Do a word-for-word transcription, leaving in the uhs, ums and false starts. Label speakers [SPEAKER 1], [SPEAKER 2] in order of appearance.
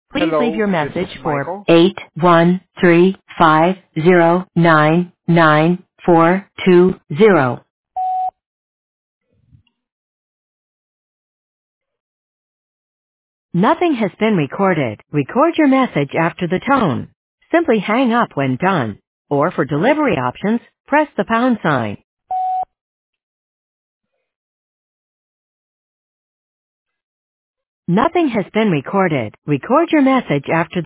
[SPEAKER 1] Please leave
[SPEAKER 2] Hello,
[SPEAKER 1] your
[SPEAKER 2] this is
[SPEAKER 1] message for
[SPEAKER 2] Michael.
[SPEAKER 1] eight one three five zero nine nine four two zero. Nothing has been recorded. Record your message after the tone. Simply hang up when done. Or for delivery options, press the pound sign. Nothing has been recorded. Record your message after